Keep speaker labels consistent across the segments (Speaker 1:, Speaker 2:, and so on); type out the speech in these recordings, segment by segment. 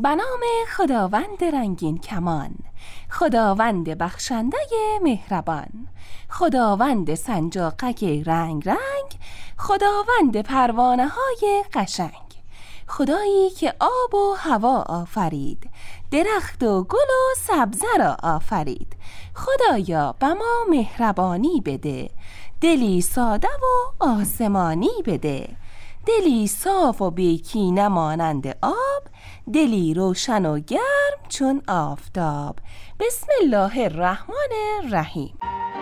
Speaker 1: به نام خداوند رنگین کمان، خداوند بخشنده مهربان، خداوند سنجاقک رنگ رنگ، خداوند پروانه های قشنگ، خدایی که آب و هوا آفرید، درخت و گل و سبزه را آفرید. خدایا به ما مهربانی بده، دلی ساده و آسمانی بده، دلی صاف و بیکینه مانند آب، دلی روشن و گرم چون آفتاب. بسم الله الرحمن الرحیم.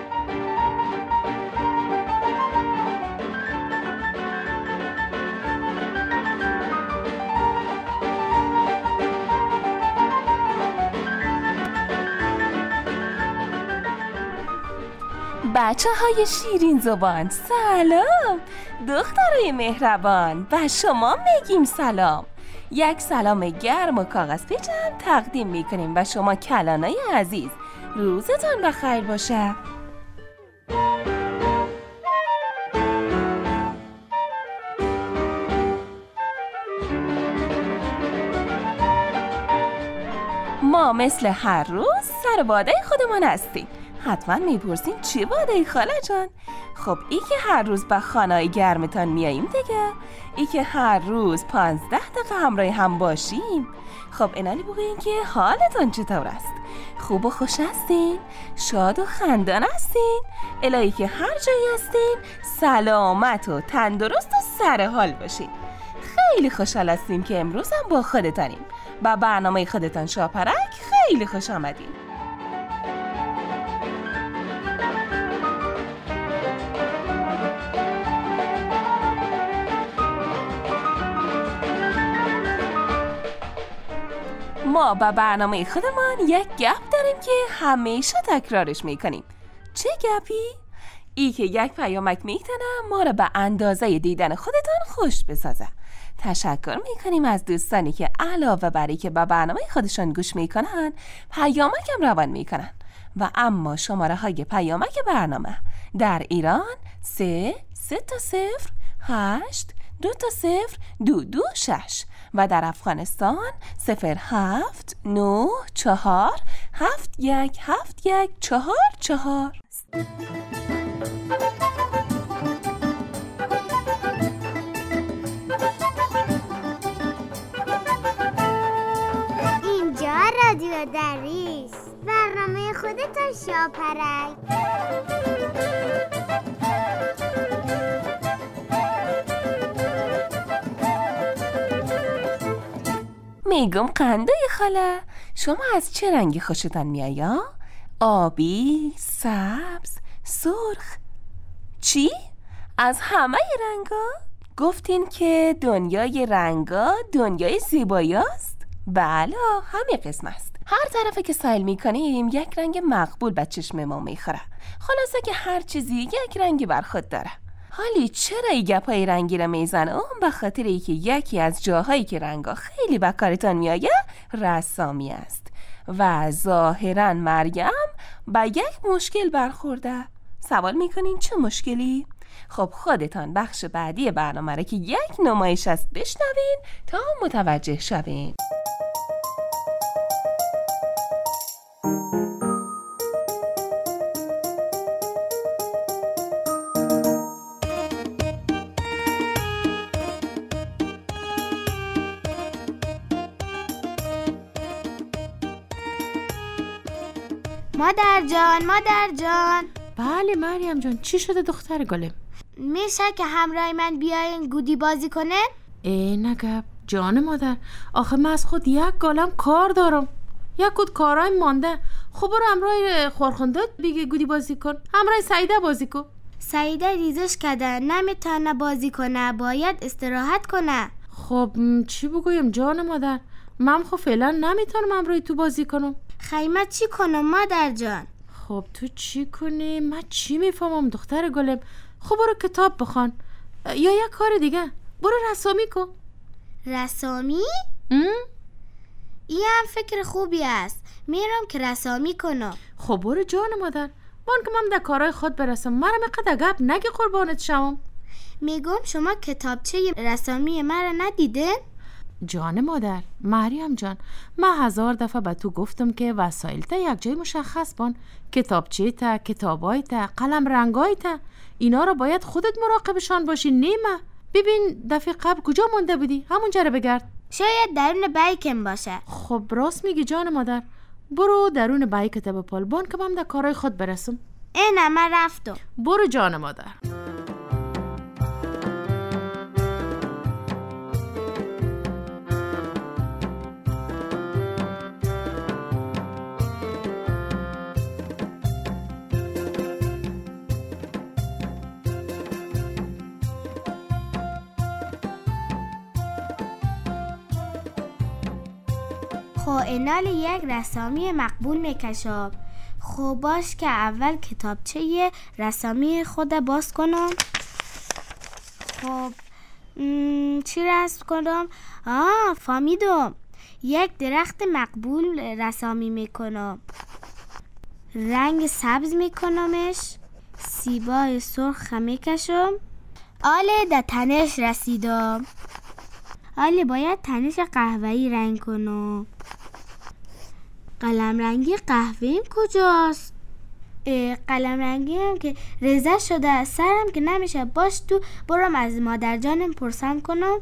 Speaker 1: بچه های شیرین زبان سلام، دخترای مهربان و شما میگیم سلام. یک سلام گرم و کاغذ پیچم تقدیم میکنیم و شما کلانای عزیز روزتان بخیر باشه. ما مثل هر روز سر باده خودمان هستیم. حتما میپرسین چی باده خاله جان؟ خب ای که هر روز به خانه گرمتان میاییم دیگه، ای که هر روز 15 دقیقه همراه هم باشیم. خب اینانی بگوین که حالتان چطور است؟ خوب و خوش هستین؟ شاد و خندان هستین؟ الهی که هر جایی هستین سلامت و تندرست و سر حال باشین. خیلی خوشحال هستیم که امروز هم با خودتانیم. با برنامه خودتان شاپرک خیلی خوش آمدین. ما با برنامه خودمان یک گپ داریم که همیشه تکرارش میکنیم. چه گپی؟ ای که یک پیامک میتونه ما را به اندازه دیدن خودتان خوش بسازه. تشکر میکنیم از دوستانی که علاوه بر اینکه به برنامه خودشان گوش میکنن پیامک هم روان میکنن. و اما شماره های پیامک برنامه در ایران 3 تا 0 8 2 تا 0 2 2 6 و در افغانستان 07 9 4 7 1 7 1 4 4.
Speaker 2: اینجا رادیو دریس، برنامه خودتان شاپرک.
Speaker 1: میگم قنده خاله، شما از چه رنگی خوشتان میایا؟ آبی، سبز، سرخ؟ چی؟ از همه رنگا؟ گفتین که دنیای رنگا دنیای زیبایی است؟ بله، همین قسم است. هر طرفه که سیل میکنیم یک رنگ مقبول به چشم ما میخوره. خلاصه که هر چیزی یک رنگی بر خود داره. حالی چرا این گپای رنگی را میزنم؟ به خاطر اینکه یکی از جاهایی که رنگا خیلی به کارتان میآید رسامی است و ظاهرا مریم با یک مشکل برخورده. سوال میکنین چه مشکلی؟ خب خودتان بخش بعدی برنامه را که یک نمایش است بشنوین تا متوجه شوین.
Speaker 2: مادر جان.
Speaker 3: بله مریم جان، چی شده دختر گلم؟
Speaker 2: میشه که همراه من بیاین گودی بازی کنه؟
Speaker 3: نگب جان مادر، آخه من از خود یک گالم کار دارم، یک کود کارای مانده. خب برو همراه خورخندت بگی گودی بازی کن، همراه سعیده بازی کن.
Speaker 2: سعیده ریزش کده، نمیتونه بازی کنه، باید استراحت کنه.
Speaker 3: خب چی بگویم جان مادر، من خب فعلا نمیتونم همراه تو بازی کنم.
Speaker 2: خیمه چی کنم مادر جان؟
Speaker 3: خب تو چی کنی؟ من چی میفهمم دختر گلم. خب برو کتاب بخوان یا یک کار دیگه، برو رسامی کن.
Speaker 2: رسامی؟ این هم فکر خوبی است، میرم که رسامی کنم.
Speaker 3: خب برو جان مادر، بان که من در کارهای خود برسم، مرا مقدر گپ نگی قربانت شوم.
Speaker 2: میگم شما کتابچه رسامی مرا ندیدین؟
Speaker 3: جان مادر، مریم جان، من 1000 دفعه به تو گفتم که وسایل تا یک جای مشخص بان. کتابچه تا، کتابای تا، قلم رنگای تا، اینا رو باید خودت مراقبشان باشی، نیمه. ببین دفعه قبل کجا مونده بودی؟ همونجا رو بگرد.
Speaker 2: شاید درون بیکم باشه.
Speaker 3: خب راست میگی جان مادر. برو درون بیکت بپال بان که من در کارای خود برسم.
Speaker 2: اینه من رفتم.
Speaker 3: برو جان مادر.
Speaker 2: اینال یک رسامی مقبول میکشم. خب باش که اول کتابچه رسامی خود باز کنم. خب چی رسم کنم؟ فهمیدم. یک درخت مقبول رسامی میکنم. رنگ سبز میکنمش. سیبای سرخ میکشم. آله در تنش رسیدم. آله باید تنش قهوه‌ای رنگ کنم. قلم رنگی قهوه‌ایم کجاست؟ قلم رنگی هم که رزه شده سرم که نمیشه. باش تو برم از مادر جانم پرسم کنم.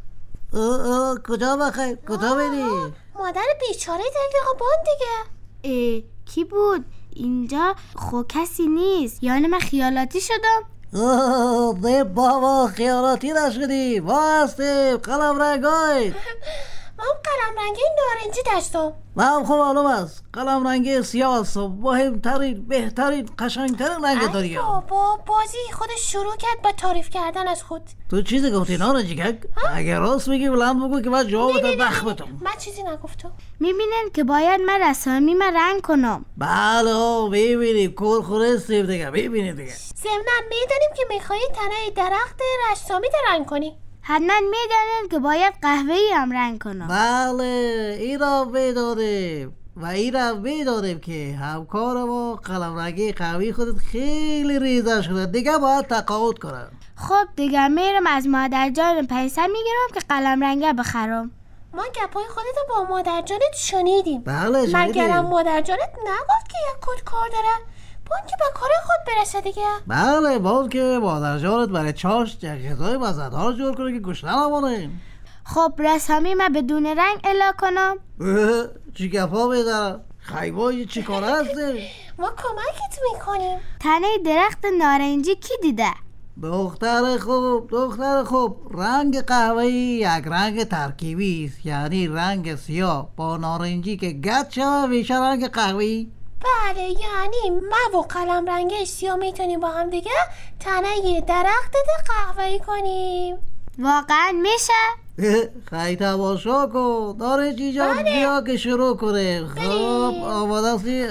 Speaker 4: کجا بخیر؟ کجا بری؟
Speaker 2: مادر بیچاره دلقا بان دیگه. کی بود؟ اینجا خو کسی نیست. یعنی من خیالاتی شدم؟
Speaker 4: نه بابا خیالاتی نشدی. ما هستیم قلم رنگای.
Speaker 2: من قلم رنگی نارنجی داشتم.
Speaker 4: من خب معلوم است قلم رنگی سیاه است. مهمترین بهترین قشنگترین رنگ داریم.
Speaker 2: بابا بازی خودش شروع کرد با تعریف کردن از خود.
Speaker 4: تو چیزی گفتی نارنجی گگ؟ اگر راست میگی بلند بگو که من جوابت دخ بدم.
Speaker 2: من چیزی نگفتم. میبینن که باید من رسامی من رنگ کنم.
Speaker 4: بله ببینیم کورخورستیم دیگه. ببینیم دیگه.
Speaker 2: ضمناً میدانیم که میخوایی تنه درخت رسامی رنگ کنی. حتما میدانن که باید قهوه‌ای هم رنگ کنم.
Speaker 4: بله این را میدانیم و این را میدانیم که همکار ما قلم رنگی قهوه‌ای خودت خیلی ریزه شده دیگه باید تقاعد کنم.
Speaker 2: خب دیگه میرم از مادر جانم پیسه میگیرم که قلم رنگی بخرم. ما گپای خودت با مادر جانت شنیدیم.
Speaker 4: بله شنیدیم.
Speaker 2: مگرم مادر جانت نگفت که یک کد کار داره؟ بون که به کار خود برسه دیگه.
Speaker 4: بله بون که مادر جانت برای چاشت یک غذای مزه‌دار جور کنه که گوشت نمونه.
Speaker 2: خب رسامی من بدون رنگ الا کنم؟
Speaker 4: چی گپا میدارم؟ خیبایی چی کار هستی؟
Speaker 2: ما کمکت میکنیم. تنه درخت نارنجی کی دیده؟
Speaker 4: دختر خوب رنگ قهوه‌ای یک رنگ ترکیبی است. یعنی رنگ سیاه با نارنجی که گچ شود میشه رنگ قهوه‌ای.
Speaker 2: بله یعنی من و قلم رنگی سیاه میتونیم با هم دیگه تنه درخت قهوه‌ای کنیم. واقعا میشه؟
Speaker 4: خیلی تماشا کن نارنجی جان. بیا که شروع کنه. خب آماده هستی؟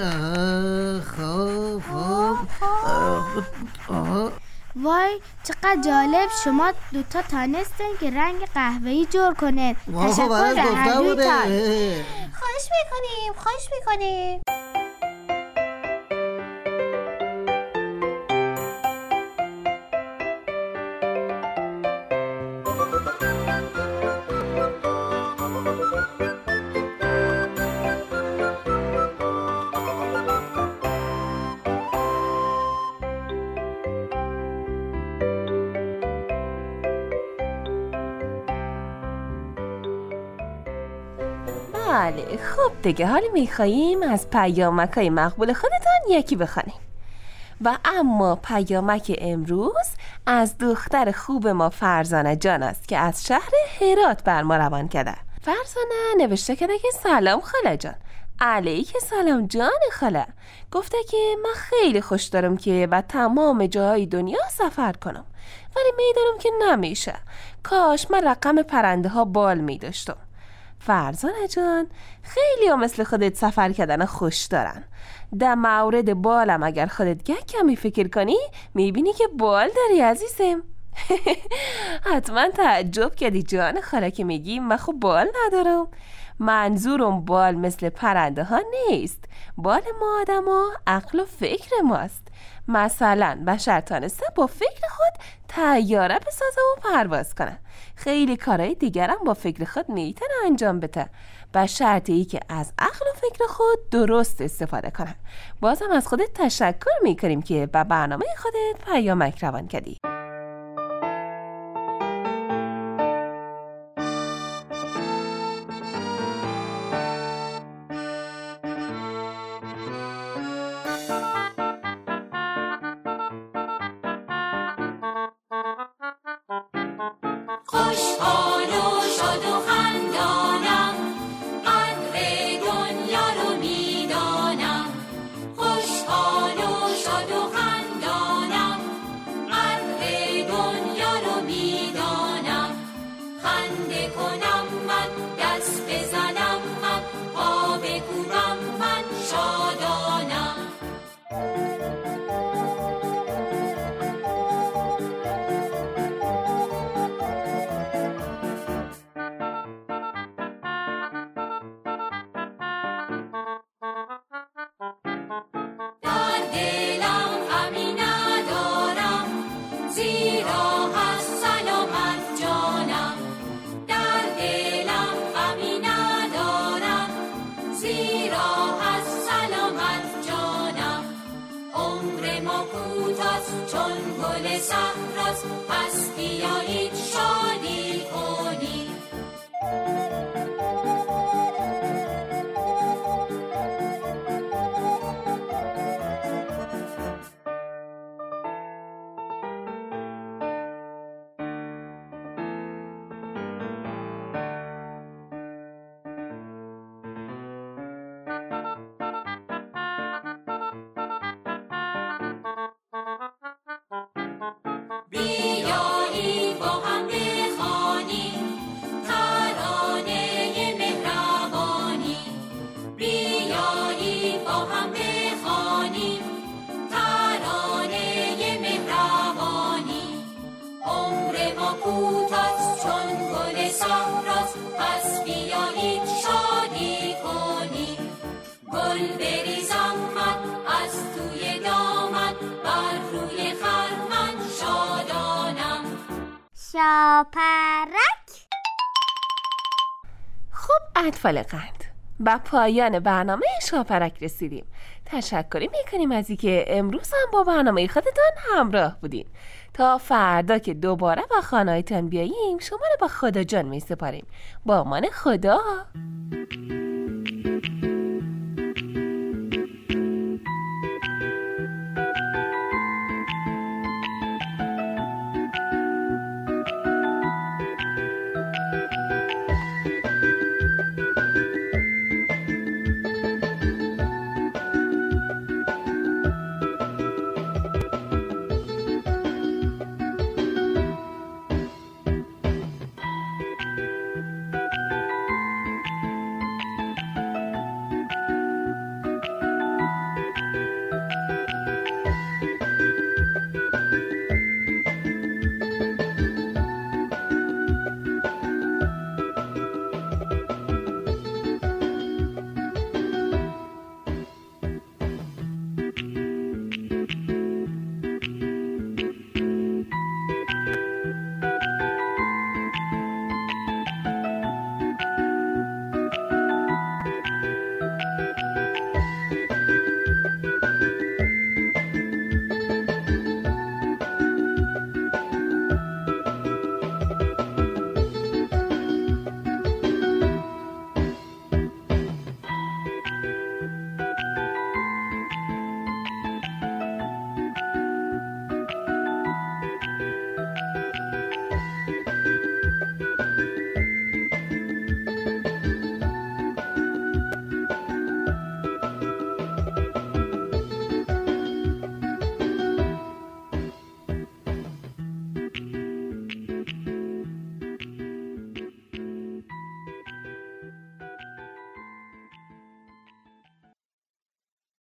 Speaker 4: خب
Speaker 2: وای چقدر جالب شما دوتا تانستن که رنگ قهوه‌ای جور کنید. تشکر در هر دوتان. خواهش میکنیم.
Speaker 1: بله خب دیگه حالا میخواییم از پیامک‌های مقبول خودتان یکی بخوانیم. و اما پیامک امروز از دختر خوب ما فرزانه جان است که از شهر هرات بر ما روان کرده. فرزانه نوشته کرده که سلام خاله جان. علیک سلام جان خاله. گفته که من خیلی خوش دارم که به تمام جاهای دنیا سفر کنم ولی میدونم که نمیشه. کاش من رقم پرنده ها بال میداشتم. فرزانه جان خیلی ها مثل خودت سفر کردن خوش دارن. در مورد بالم اگر خودت کمی فکر کنی میبینی که بال داری عزیزم. حتما تعجب کردی جان خاله که میگی من خب بال ندارم. منظورم بال مثل پرنده ها نیست. بال ما آدم ها عقل و فکر ماست. مثلا بشر تانسته با فکر خود طیاره بسازه و پرواز کنه. خیلی کارهای دیگرم با فکر خود میتونه انجام بده، به شرطی که از عقل و فکر خود درست استفاده کنه. بازم از خودت تشکر میکنیم که به برنامه خودت پیامک روان کردی.
Speaker 5: پس بیایید شادی کنیم. پس بیایید شادی کنیم. گل بریزم من از توی دامن، بر روی خرمن شادانم.
Speaker 2: شاپرک.
Speaker 1: خب اطفال قند، با پایان برنامه شاپرک رسیدیم. تشکری میکنیم از اینکه امروز هم با برنامه خودتان همراه بودین. تا فردا که دوباره با خانه‌هایتان بیاییم، شما رو با خدا جان میسپاریم. با امان خدا.